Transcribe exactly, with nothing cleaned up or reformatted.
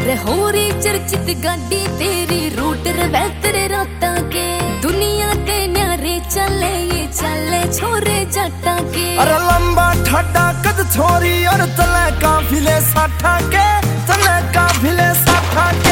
अरे होरी चर्चित गाड़ी तेरी रूट रवैतरे राता के दुनिया ते न्यारे चले ये चले छोरे जाटा के। अरे लंबा ठड्डा कद छोरी और तले काफिले साठा के तले काफिले साठा के।